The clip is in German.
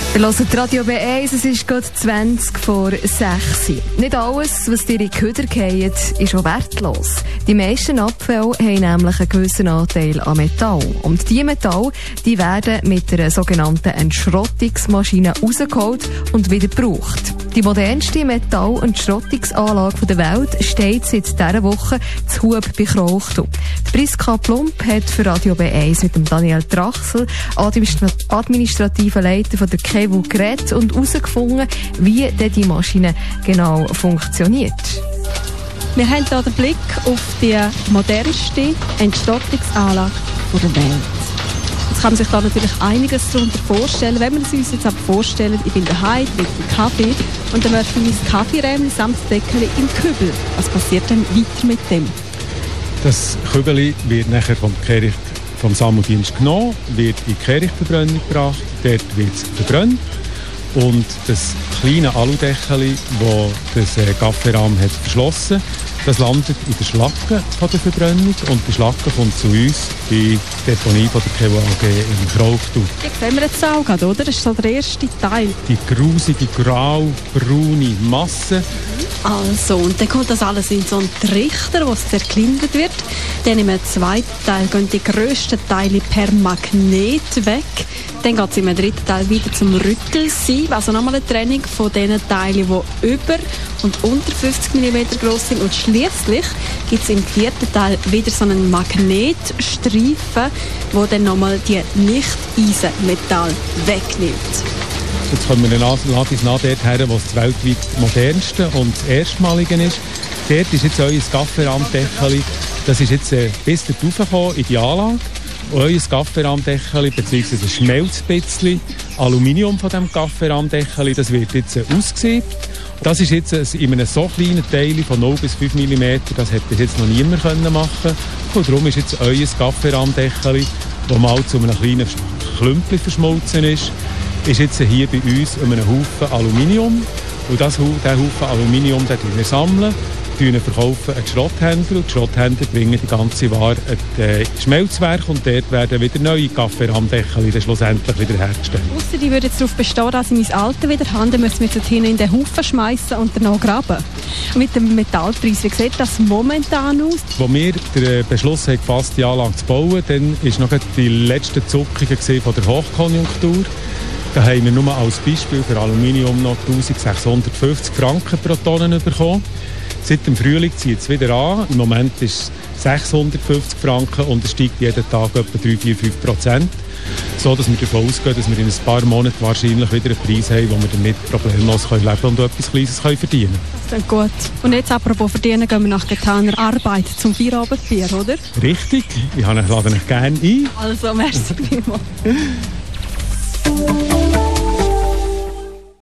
Ihr hört Radio B1, es ist gerade 20 vor 6. Nicht alles, was dir in die Köder fällt, ist auch wertlos. Die meisten Abfälle haben nämlich einen gewissen Anteil an Metall. Und diese Metalle, die werden mit einer sogenannten Entschrottungsmaschine rausgeholt und wieder gebraucht. Die modernste Metall-Entschrottungsanlage der Welt steht seit dieser Woche zu Hub bei Krauchtu. Priska Plump hat für Radio B1 mit dem Daniel Trachsel, administrativen Leiter von der KEWU, geredet und herausgefunden, wie denn die Maschine genau funktioniert. Wir haben hier den Blick auf die modernste Entschrottungsanlage der Welt. Jetzt kann man sich da natürlich einiges darunter vorstellen. Wenn wir es uns jetzt aber vorstellen, ich bin daheim, trinke einen Kaffee und dann werfe ich mein Kaffeerämchen samt Deckel in den Kübel. Was passiert dann weiter mit dem? Das Kübel wird nachher vom Sammeldienst genommen, wird in die Kehrichtverbrennung gebracht, dort wird es verbrannt und das kleine Aludeckel, das das Kaffeerahmen hat verschlossen, das landet in der Schlacke von der Verbrennung und die Schlacke kommt zu uns in die Deponie von der KEWU AG in Krauchtu. Die sehen wir jetzt auch gerade, oder? Das ist so der erste Teil. Die grusige, grau-braune Masse. Also, und dann kommt das alles in so einen Trichter, wo es zerkleinert wird. Dann im zweiten Teil gehen die grössten Teile per Magnet weg. Dann geht es im dritten Teil wieder zum Rüttelsieb, also nochmal eine Trennung von den Teilen, die über und unter 50 mm groß sind. Und schliesslich gibt es im vierten Teil wieder so einen Magnetstreifen, der dann nochmal die Nicht-Eisenmetall wegnimmt. Jetzt kommen wir nach dort her, wo es das weltweit modernste und das erstmalige ist. Dort ist jetzt euer Kaffeerahmdeckel, das ist jetzt bis dort raufgekommen in die Anlage. Euer Kaffeerahmdeckel bzw. ein Schmelzbitzchen Aluminium von diesem Kaffeerahmdeckel, das wird jetzt ausgesiebt. Das ist jetzt in einem so kleinen Teil von 0 bis 5 mm, das hätte bis jetzt noch niemand machen können. Und darum ist jetzt euer Kaffeerahmdeckel, das mal zu einem kleinen Klümpchen verschmolzen ist jetzt hier bei uns einem Haufen Aluminium. Und diesen Haufen Aluminium den wir sammeln, verkaufen an die Schrotthändler. Und die Schrotthändler bringen die ganze Ware an das Schmelzwerk und dort werden wieder neue Kaffeerahmdeckel schlussendlich wieder hergestellt. Ausser die würde jetzt darauf bestehen, dass ich mein Alte wieder habe, dann müssen wir jetzt hinten in den Haufen schmeißen und danach graben. Und mit dem Metallpreis, wie sieht das momentan aus? Als wir den Beschluss haben gefasst, die Anlage zu bauen, dann war noch die letzten Zuckungen von der Hochkonjunktur. Da haben wir nur als Beispiel für Aluminium noch 1650 Franken pro Tonne bekommen. Seit dem Frühling zieht es wieder an. Im Moment ist es 650 Franken und es steigt jeden Tag etwa 3-5%. So dass wir davon ausgehen, dass wir in ein paar Monaten wahrscheinlich wieder einen Preis haben, wo wir damit problemlos leben können und etwas Kleines verdienen können. Das ist gut. Und jetzt apropos verdienen, gehen wir nach getaner Arbeit zum Feierabendbier, oder? Richtig. Ich lade euch gerne ein. Also, merci vielmals.